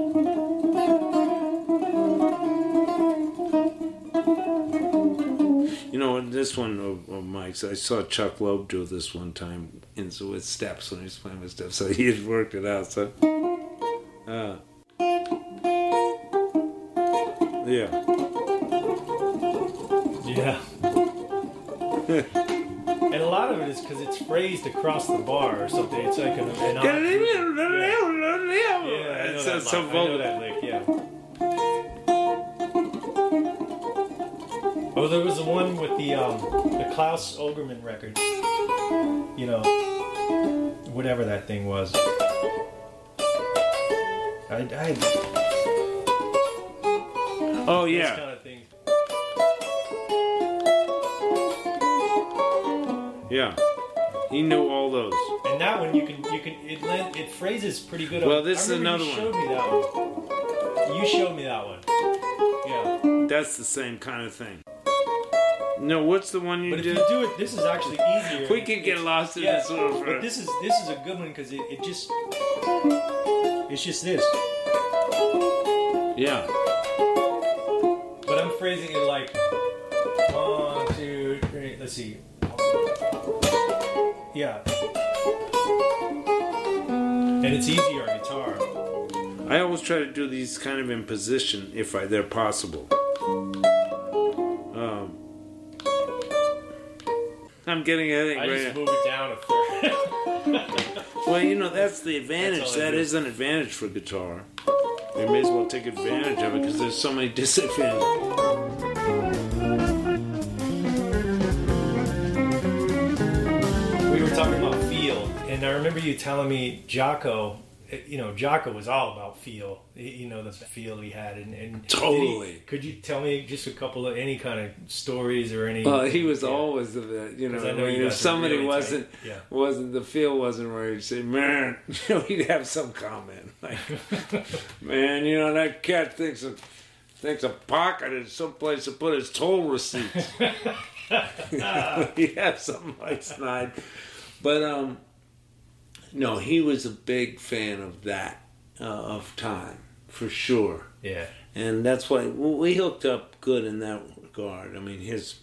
Speaker 5: You know, this one of, of Mike's, I saw Chuck Loeb do this one time in, so with steps when he was playing with steps, so he had worked it out. So, uh, yeah.
Speaker 4: Yeah. And a lot of it is because it's phrased across the bar or something. It's like an, an odd- Yeah, I know
Speaker 5: It's
Speaker 4: that,
Speaker 5: so
Speaker 4: line. I know
Speaker 5: vocal.
Speaker 4: that lick, yeah. Oh, there was the one with the um, the Klaus Ogerman record. You know, whatever that thing was. I, I
Speaker 5: Oh,
Speaker 4: those
Speaker 5: yeah.
Speaker 4: kind of things.
Speaker 5: Yeah. He knew all those.
Speaker 4: And that one you can you can it lent, it phrases pretty good.
Speaker 5: Well,
Speaker 4: on,
Speaker 5: this
Speaker 4: I
Speaker 5: is another
Speaker 4: you
Speaker 5: one.
Speaker 4: Showed me that one. You showed me that one. Yeah.
Speaker 5: That's the same kind of thing. No, what's the one you
Speaker 4: But if
Speaker 5: did?
Speaker 4: you do it, this is actually easier.
Speaker 5: We could get lost in
Speaker 4: yeah,
Speaker 5: this one.
Speaker 4: but this is this is a good one because it, it just it's just this.
Speaker 5: Yeah.
Speaker 4: But I'm phrasing it like one, two, three. Let's see. Yeah. And it's easier on guitar.
Speaker 5: I always try to do these kind of in position if I, they're possible. Um, I'm getting a headache
Speaker 4: I
Speaker 5: right
Speaker 4: just
Speaker 5: now.
Speaker 4: move it down a third.
Speaker 5: Well, you know, that's the advantage.
Speaker 4: That's all I
Speaker 5: That
Speaker 4: do.
Speaker 5: is an advantage for guitar. You may as well take advantage of it because there's so many disadvantages.
Speaker 4: We were talking about feel, and I remember you telling me Jocko, you know, Jocko was all about feel, you know, the feel he had. And, and
Speaker 5: Totally.
Speaker 4: he, could you tell me just a couple of any kind of stories or any?
Speaker 5: Well, he was
Speaker 4: yeah.
Speaker 5: always of that, you know.
Speaker 4: 'Cause I
Speaker 5: I
Speaker 4: know
Speaker 5: mean,
Speaker 4: you
Speaker 5: if
Speaker 4: guys are
Speaker 5: somebody
Speaker 4: really
Speaker 5: wasn't,
Speaker 4: tight. Yeah.
Speaker 5: wasn't the feel wasn't right, he'd say, "Man," you know, he'd have some comment like, "Man, you know that cat thinks a thinks a pocket is someplace to put his toll receipt." He'd have something like snide, but um, no, he was a big fan of that uh, of time for sure.
Speaker 4: Yeah.
Speaker 5: And that's why we hooked up good in that regard. I mean, his,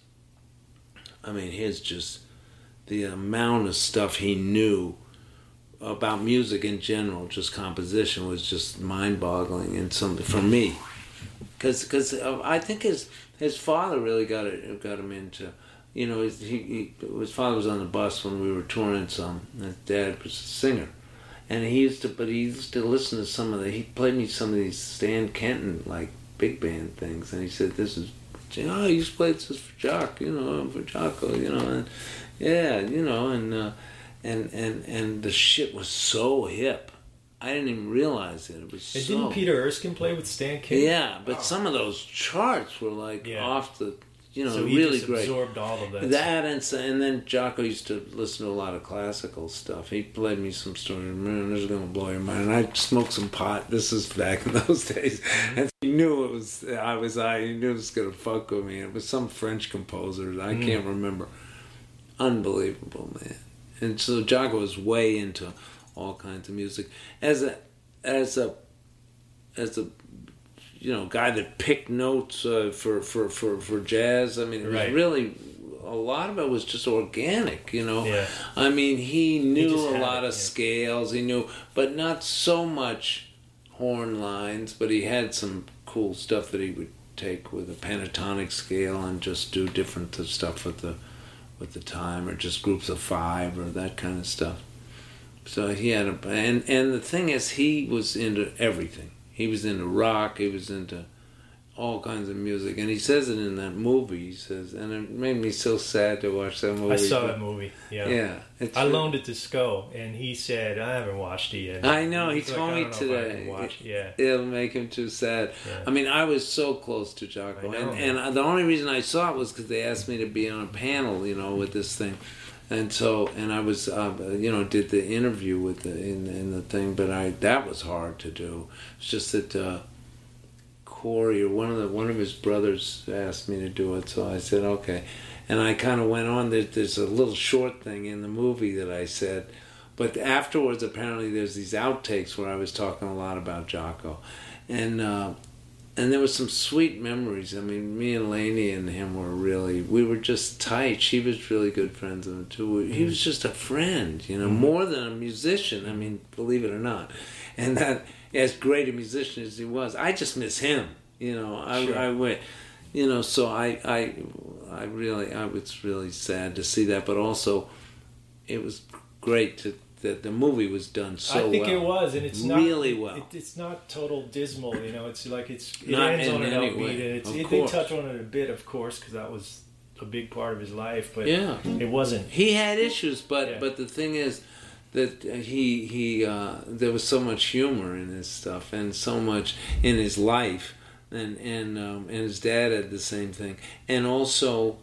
Speaker 5: I mean, his just, the amount of stuff he knew about music in general, just composition, was just mind-boggling and something for me. Because because I think his his father really got it got him into, you know, his, he, he, his father was on the bus when we were touring some, and his dad was a singer. And he used to, but he used to listen to some of the, he played me some of these Stan Kenton, like, big band things. And he said, this is, oh, you used to play this for Jock, you know, for Jocko, you know. And, yeah, you know, and, uh, and, and, and the shit was so hip. I didn't even realize it. It was
Speaker 4: And
Speaker 5: so...
Speaker 4: didn't Peter Erskine play with Stan Kenton?
Speaker 5: Yeah, but
Speaker 4: Wow.
Speaker 5: some of those charts were, like,
Speaker 4: Yeah.
Speaker 5: off the, you know,
Speaker 4: So he
Speaker 5: really
Speaker 4: just
Speaker 5: great.
Speaker 4: absorbed all of that.
Speaker 5: That and, so- and then Jocko used to listen to a lot of classical stuff. He played me some stories. Man, this is gonna blow your mind. And I smoked some pot. This was back in those days,
Speaker 4: Mm-hmm.
Speaker 5: and he knew it was. I was. I he knew it was gonna fuck with me. It was some French composer. I
Speaker 4: Mm.
Speaker 5: can't remember. Unbelievable, man. And so Jocko was way into all kinds of music as a as a as a you know, guy that picked notes uh, for, for, for, for jazz. I mean, it was
Speaker 4: Right.
Speaker 5: really, a lot of it was just organic, you know.
Speaker 4: Yeah.
Speaker 5: I mean, he knew
Speaker 4: just
Speaker 5: a
Speaker 4: had
Speaker 5: lot
Speaker 4: it,
Speaker 5: of
Speaker 4: yeah.
Speaker 5: scales, he knew, but not so much horn lines, but he had some cool stuff that he would take with a pentatonic scale and just do different stuff with the, with the time, or just groups of five, or that kind of stuff. So he had a, and, and the thing is, he was into everything. He was into rock, he was into all kinds of music, and he says it in that movie, he says, and it made me so sad to watch that movie.
Speaker 4: I saw
Speaker 5: but-
Speaker 4: that movie. Yeah.
Speaker 5: Yeah. It's
Speaker 4: I
Speaker 5: really-
Speaker 4: loaned it to Sco, and he said, I haven't watched it yet.
Speaker 5: I know, he
Speaker 4: He's like,
Speaker 5: told
Speaker 4: I
Speaker 5: me
Speaker 4: don't know if I
Speaker 5: today.
Speaker 4: can watch it. Yeah.
Speaker 5: It'll make him too sad.
Speaker 4: Yeah.
Speaker 5: I mean, I was so close to Jocko,
Speaker 4: I know.
Speaker 5: and, and the only reason I saw it was because they asked me to be on a panel, you know, with this thing. And so, and I was, uh, you know, did the interview with the in, in the thing, but I that was hard to do. It's just that uh, Corey or one of the one of his brothers asked me to do it, so I said okay, and I kind of went on. There, there's a little short thing in the movie that I said, but afterwards apparently there's these outtakes where I was talking a lot about Jocko, and. Uh, And there was some sweet memories. I mean, me and Lainey and him were really, we were just tight. She was really good friends with him, too. He was just a friend, you know,
Speaker 4: Mm-hmm.
Speaker 5: more than a musician. I mean, believe it or not. And that, as great a musician as he was, I just miss him, you know. I,
Speaker 4: Sure.
Speaker 5: I went, you know, so I, I, I really, I was really sad to see that. But also, it was great to, that the movie was done so well.
Speaker 4: I think it was, and it's not
Speaker 5: really well.
Speaker 4: It, it's not total dismal, you know. It's like it's it
Speaker 5: Not
Speaker 4: ends
Speaker 5: in
Speaker 4: on an
Speaker 5: any
Speaker 4: upbeat,
Speaker 5: way,
Speaker 4: and it's,
Speaker 5: of
Speaker 4: it, they
Speaker 5: course.
Speaker 4: touch on it a bit, of course, because that was a big part of his life. But
Speaker 5: Yeah.
Speaker 4: it wasn't.
Speaker 5: He had issues, but
Speaker 4: Yeah.
Speaker 5: but the thing is that he he uh, there was so much humor in his stuff and so much in his life, and and um, and his dad had the same thing, and also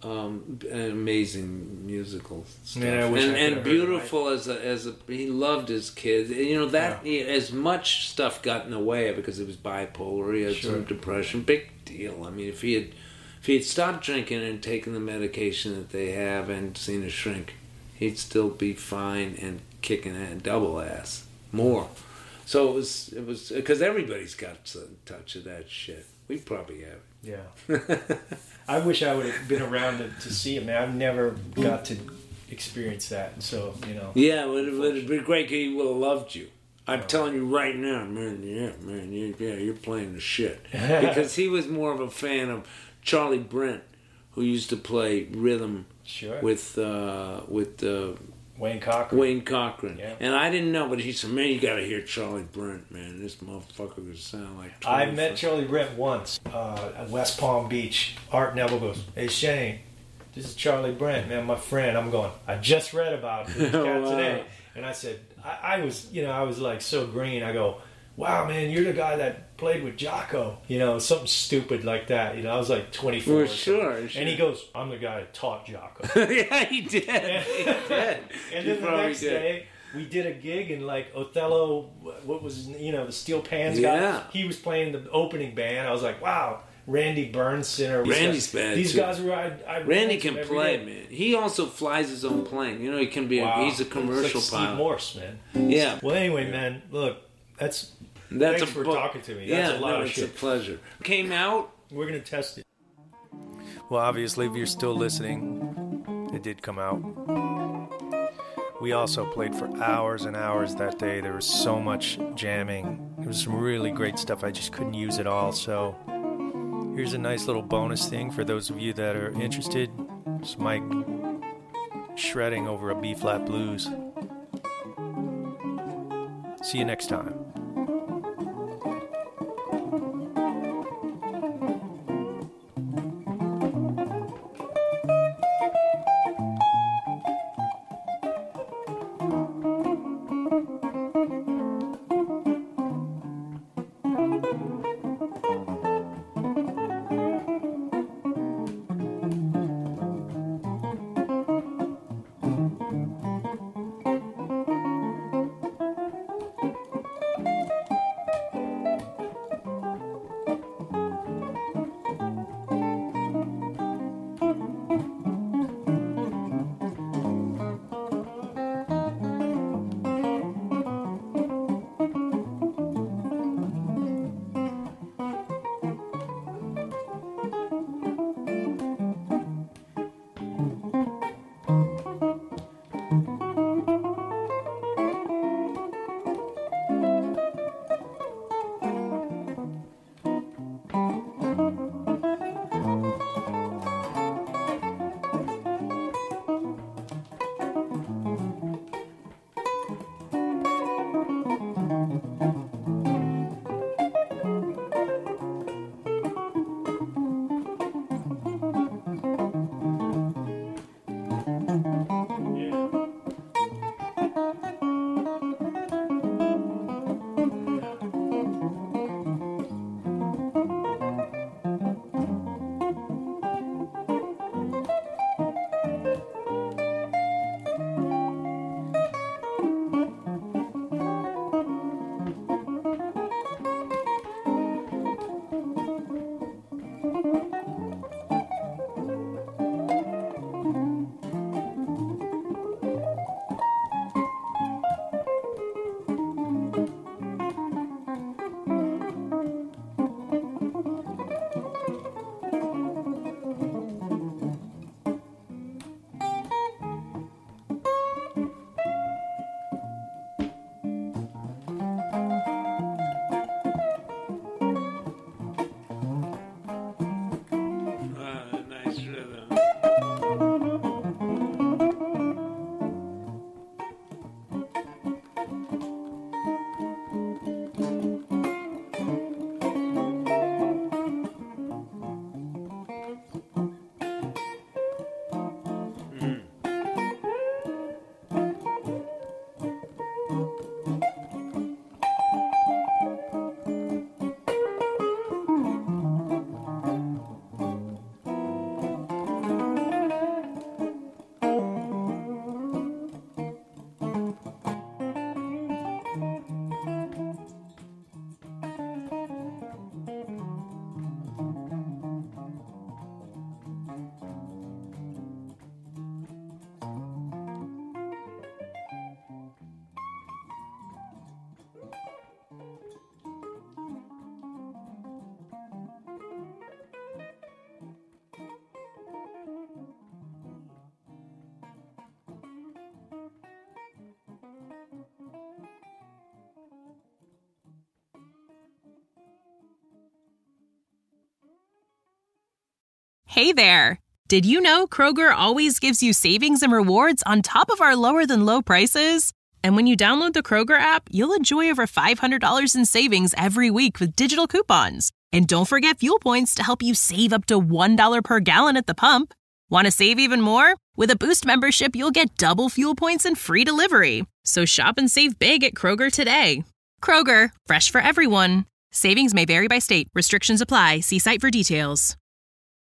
Speaker 5: um, an amazing musical stuff.
Speaker 4: Man, I wish I
Speaker 5: and
Speaker 4: could
Speaker 5: and
Speaker 4: have
Speaker 5: beautiful as a as a he loved his kids. You know that
Speaker 4: Yeah.
Speaker 5: he, as much stuff got in the way because he was bipolar. He had
Speaker 4: Sure.
Speaker 5: some depression. Big deal. I mean, if he had if he had stopped drinking and taken the medication that they have and seen a shrink, he'd still be fine and kicking a double ass more. So it was it was because everybody's got some touch of that shit. We probably have.
Speaker 4: Yeah. I wish I would have been around to, to see it, man. I've never got to experience that. So, you know.
Speaker 5: Yeah, it would would have been great. 'Cause he would have loved you. I'm oh. telling you right now, man. Yeah, man. You, yeah, you're playing the shit. Because he was more of a fan of Charlie Brent, who used to play rhythm
Speaker 4: sure.
Speaker 5: with uh, with uh,
Speaker 4: Wayne Cochran.
Speaker 5: Wayne Cochran.
Speaker 4: Yeah.
Speaker 5: And I didn't know, but he said, "Man, you got to hear Charlie Brent, man. This motherfucker would sound like."
Speaker 4: I met Charlie Brent once uh, at West Palm Beach. Art Neville goes, "Hey Shane, this is Charlie Brent, man, my friend." I'm going, "I just read about this cat
Speaker 5: Wow.
Speaker 4: today," and I said, I, "I was, you know, I was like so green." I go, "Wow, man, you're the guy that played with Jocko," you know, something stupid like that. You know, I was like twenty-four.
Speaker 5: Well, sure, sure.
Speaker 4: And he goes, "I'm the guy that taught Jocko."
Speaker 5: Yeah, he did.
Speaker 4: And,
Speaker 5: he did.
Speaker 4: And
Speaker 5: He
Speaker 4: then the
Speaker 5: probably
Speaker 4: next
Speaker 5: did.
Speaker 4: day, we did a gig and like Othello, what was, you know, the Steel Pans
Speaker 5: Yeah.
Speaker 4: guy. He was playing the opening band. I was like, wow, Randy Bernstein.
Speaker 5: Randy's bad,
Speaker 4: These
Speaker 5: too.
Speaker 4: guys were, I, I
Speaker 5: Randy
Speaker 4: watch
Speaker 5: can
Speaker 4: them every
Speaker 5: play,
Speaker 4: day.
Speaker 5: man. He also flies his own plane. You know, he can be.
Speaker 4: Wow.
Speaker 5: A, he's a commercial
Speaker 4: it's like
Speaker 5: pilot.
Speaker 4: Steve Morse, man.
Speaker 5: Yeah.
Speaker 4: Well, anyway, man, look, that's,
Speaker 5: That's
Speaker 4: thanks
Speaker 5: a
Speaker 4: for
Speaker 5: book.
Speaker 4: talking to me. That's
Speaker 5: yeah,
Speaker 4: a lot
Speaker 5: no,
Speaker 4: of
Speaker 5: it's
Speaker 4: shit.
Speaker 5: a pleasure. Came out.
Speaker 4: We're going to test it. Well, obviously, if you're still listening, it did come out. We also played for hours and hours that day. There was so much jamming. It was some really great stuff. I just couldn't use it all. So here's a nice little bonus thing for those of you that are interested. It's Mike shredding over a B-flat blues. See you next time.
Speaker 3: Hey there! Did you know Kroger always gives you savings and rewards on top of our lower-than-low prices? And when you download the Kroger app, you'll enjoy over five hundred dollars in savings every week with digital coupons. And don't forget fuel points to help you save up to one dollar per gallon at the pump. Want to save even more? With a Boost membership, you'll get double fuel points and free delivery. So shop and save big at Kroger today. Kroger, fresh for everyone. Savings may vary by state. Restrictions apply. See site for details.